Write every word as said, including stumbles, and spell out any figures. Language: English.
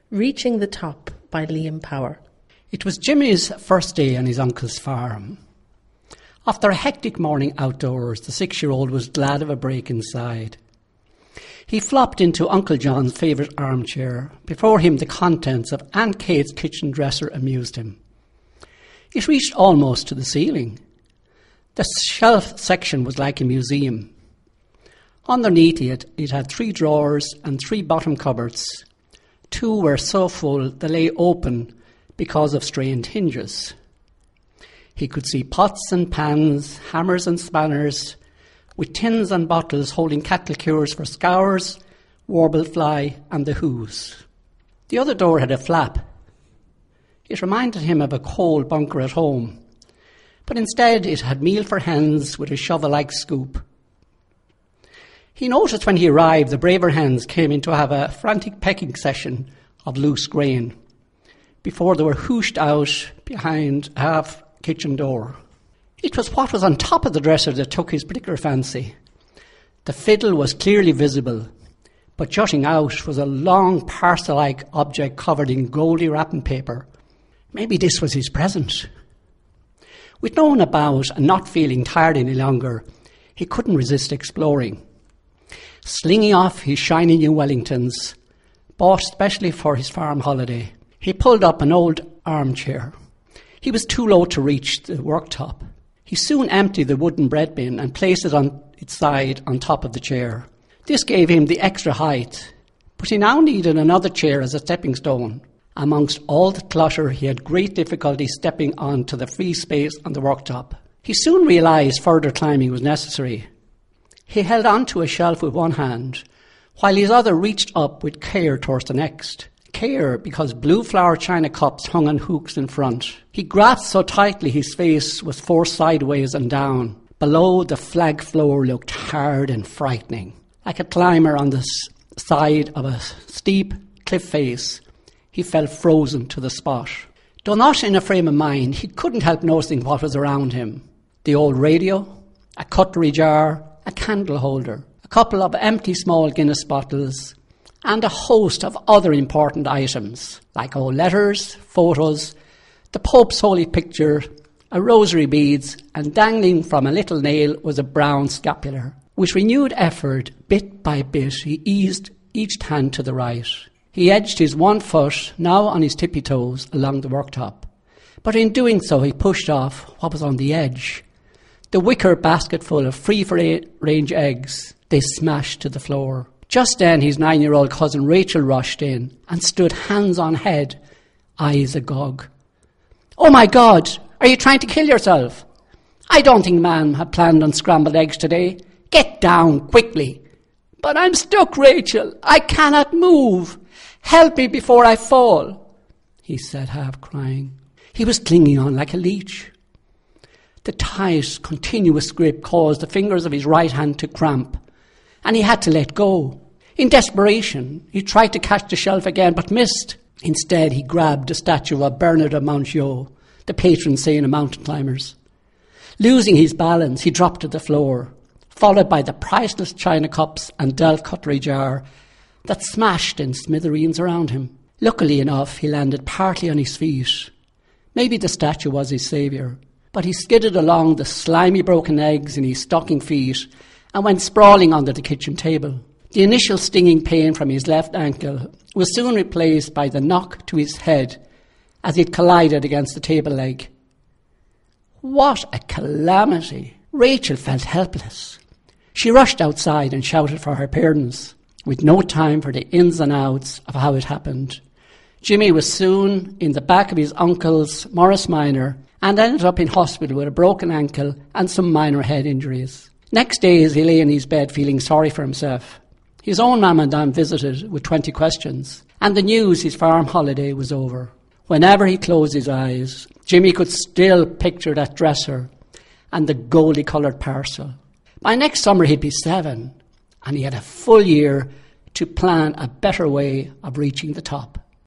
Reaching the Top by Liam Power. It was Jimmy's first day on his uncle's farm. After a hectic morning outdoors, the six-year-old was glad of a break inside. He flopped into Uncle John's favourite armchair. Before him, the contents of Aunt Kate's kitchen dresser amused him. It reached almost to the ceiling. The shelf section was like a museum. Underneath it, it had three drawers and three bottom cupboards. Two were so full they lay open because of strained hinges. He could see pots and pans, hammers and spanners, with tins and bottles holding cattle cures for scours, warble fly and the whoos. The other door had a flap. It reminded him of a coal bunker at home, but instead it had meal for hens with a shovel-like scoop. He noticed when he arrived the braver hens came in to have a frantic pecking session of loose grain before they were hooshed out behind a half-kitchen door. It was what was on top of the dresser that took his particular fancy. The fiddle was clearly visible, but jutting out was a long parcel-like object covered in goldy wrapping paper. Maybe this was his present. With no one about and not feeling tired any longer, he couldn't resist exploring. Slinging off his shiny new Wellingtons, bought specially for his farm holiday, he pulled up an old armchair. He was too low to reach the worktop. He soon emptied the wooden bread bin and placed it on its side on top of the chair. This gave him the extra height, but he now needed another chair as a stepping stone. Amongst all the clutter, he had great difficulty stepping onto the free space on the worktop. He soon realised further climbing was necessary. He held onto a shelf with one hand, while his other reached up with care towards the next. Care because blue flower china cups hung on hooks in front. He grasped so tightly his face was forced sideways and down. Below, the flag floor looked hard and frightening. Like a climber on the s- side of a steep cliff face, he felt frozen to the spot. Though not in a frame of mind, he couldn't help noticing what was around him. The old radio, a cutlery jar, a candle holder, a couple of empty small Guinness bottles, and a host of other important items, like old letters, photos, the Pope's holy picture, a rosary beads, and dangling from a little nail was a brown scapular. With renewed effort, bit by bit, he eased each hand to the right. He edged his one foot, now on his tippy toes, along the worktop. But in doing so, he pushed off what was on the edge. The wicker basket full of free-range eggs, they smashed to the floor. Just then, his nine-year-old cousin Rachel rushed in and stood hands on head, eyes agog. "Oh, my God, are you trying to kill yourself? I don't think Ma'am had planned on scrambled eggs today. Get down, quickly." "But I'm stuck, Rachel. I cannot move. Help me before I fall," he said, half crying. He was clinging on like a leech. The tight, continuous grip caused the fingers of his right hand to cramp, and he had to let go. In desperation, he tried to catch the shelf again, but missed. Instead, he grabbed the statue of Bernard of Montjoie, the patron saint of mountain climbers. Losing his balance, he dropped to the floor, followed by the priceless china cups and Delft cutlery jar that smashed in smithereens around him. Luckily enough, he landed partly on his feet. Maybe the statue was his saviour, but he skidded along the slimy broken eggs in his stocking feet and went sprawling under the kitchen table. The initial stinging pain from his left ankle was soon replaced by the knock to his head as it collided against the table leg. What a calamity! Rachel felt helpless. She rushed outside and shouted for her parents, with no time for the ins and outs of how it happened. Jimmy was soon in the back of his uncle's Morris Minor and ended up in hospital with a broken ankle and some minor head injuries. Next days, he lay in his bed feeling sorry for himself. His own mum and dad visited with twenty questions, and the news his farm holiday was over. Whenever he closed his eyes, Jimmy could still picture that dresser and the goldy-coloured parcel. By next summer, he'd be seven, and he had a full year to plan a better way of reaching the top.